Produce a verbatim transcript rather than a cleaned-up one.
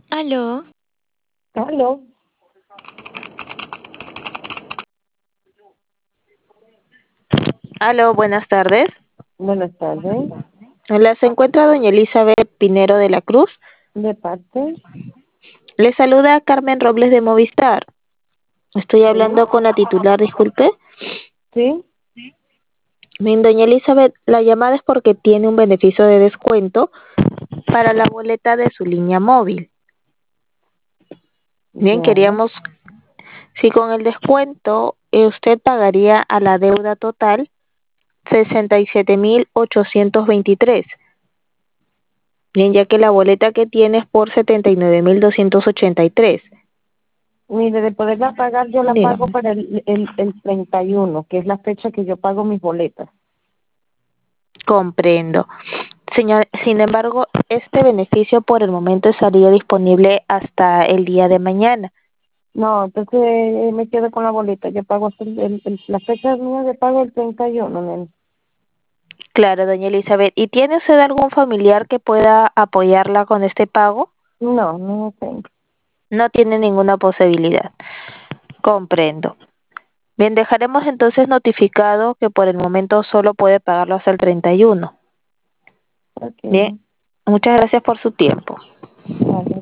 Aló, Aló, Aló, buenas tardes. buenas tardes. Hola, se encuentra doña Elizabeth Pinero de la Cruz. ¿De parte? Le saluda Carmen Robles de Movistar. Estoy Sí. hablando con la titular, disculpe. ¿Sí? Bien, doña Elizabeth, la llamada es porque tiene un beneficio de descuento para la boleta de su línea móvil. Bien, Ya. queríamos, si con el descuento eh, usted pagaría a la deuda total sesenta y siete mil ochocientos veintitrés. Bien, ya que la boleta que tiene es por setenta y nueve mil doscientos ochenta y tres. Mire, de poderla pagar, yo la pago Dígame. para el, el, el treinta y uno, que es la fecha que yo pago mis boletas. Comprendo. Señor, sin embargo, este beneficio por el momento estaría disponible hasta el día de mañana. No, entonces eh, me quedo con la boleta. Yo pago hasta el, el- el- la fecha mía de pago el treinta y uno, nene. Claro, doña Elizabeth. ¿Y tiene usted algún familiar que pueda apoyarla con este pago? No, no tengo. No tiene ninguna posibilidad. Comprendo. Bien, dejaremos entonces notificado que por el momento solo puede pagarlo hasta el treinta y uno. Ok, Bien, muchas gracias por su tiempo. vale.